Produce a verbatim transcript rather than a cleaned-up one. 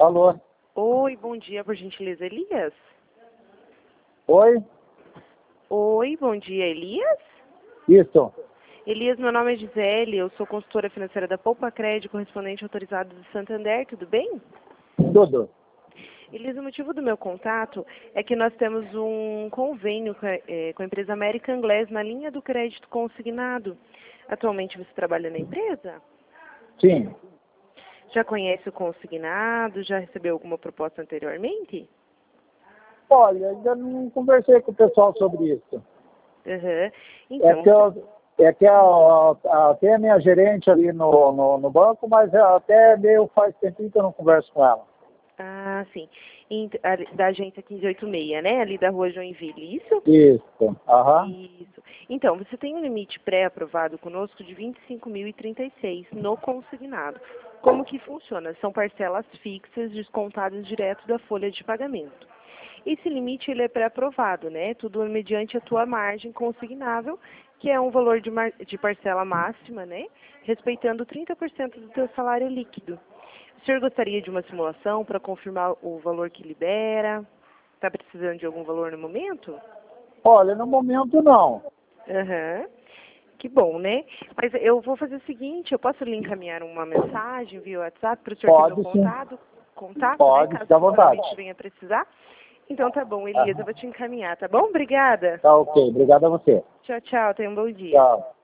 Alô? Oi, bom dia, por gentileza, Elias? Oi? Oi, bom dia, Elias? Isso. Elias, meu nome é Gisele, eu sou consultora financeira da Poupa Crédito, correspondente autorizado do Santander, tudo bem? Tudo. Elias, o motivo do meu contato é que nós temos um convênio com a, é, com a empresa American Glass na linha do crédito consignado. Atualmente você trabalha na empresa? Sim. Já conhece o consignado? Já recebeu alguma proposta anteriormente? Olha, ainda não conversei com o pessoal sobre isso. Uhum. É Então, que, eu, é que a, a, até a minha gerente ali no, no, no banco, mas até meio faz tempinho que eu não converso com ela. ah, sim. Ent- ali- Da agência quinze oitenta e seis, né? Ali da rua Joinville, isso? Isso. Aham. Isso. Então, você tem um limite pré-aprovado conosco de vinte e cinco mil e trinta e seis no consignado. Como que funciona? São parcelas fixas descontadas direto da folha de pagamento. Esse limite ele é pré-aprovado, né? Tudo mediante a tua margem consignável, que é um valor de, mar... de parcela máxima, né? Respeitando trinta por cento do teu salário líquido. O senhor gostaria de uma simulação para confirmar o valor que libera? Está precisando de algum valor no momento? Olha, no momento não. Aham. Que bom, né? Mas eu vou fazer o seguinte, eu posso lhe encaminhar uma mensagem via WhatsApp para o senhor ter meu Pode sim. contato, contato, né? Pode, Caso fica à vontade. futuramente venha precisar. Então tá bom, Elias, eu Aham. vou te encaminhar, tá bom? Obrigada. Tá ok. Obrigado a você. Tchau, tchau. Tenha um bom dia. Tchau.